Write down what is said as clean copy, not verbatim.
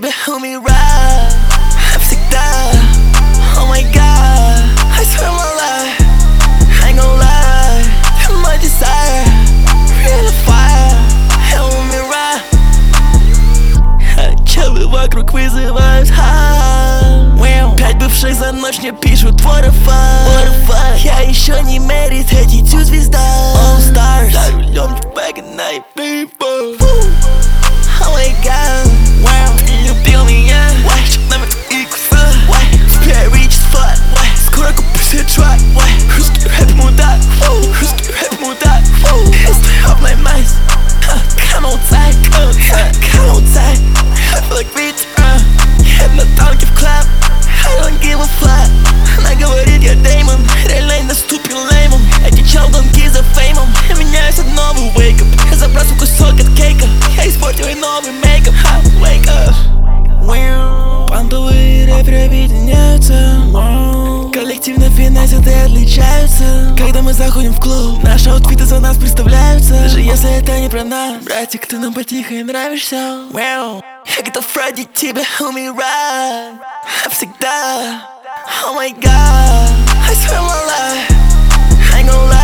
тебя умирать всегда. Oh my god, I swear my life, I ain't gon' lie. You're my desire, real fire, я умираю. Челы вокруг вызывают пять бывших за ночь мне пишут what the fuck. Я еще не Merit, attitude звезда All Stars. За рулем джипэга на people. Oh my god, wow, ты любил меня. Номер и куса. Теперь rich as fuck. Скоро куплю себе трак. Русский рэп мудак. Русский рэп мудак. History of my mind. Come outside, come outside. I feel like rich, head на танке в клаб. I don't give a fuck. Она говорит, я Дэймон. Реально наступил леймом. Эти челдонки за феймом. Я меняюсь от новый wake up. Я забрасываю кусок от кейка. Я испортил и новый мейкап. Wake up. Понтовые рэперы объединяются. Коллективно финансят и отличаются. Когда мы заходим в клуб, наши аутфиты за нас представляются. Даже если это не про нас, братик, ты нам потихо и нравишься. Я готов ради тебя умирать всегда. Oh my god, I swear my life, I ain't gon' lie.